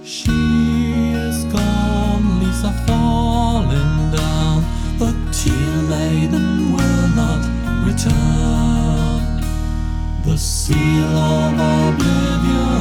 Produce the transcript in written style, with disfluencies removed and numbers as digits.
She is gone, leaves are falling down, the tear maiden will not return. The seal of oblivion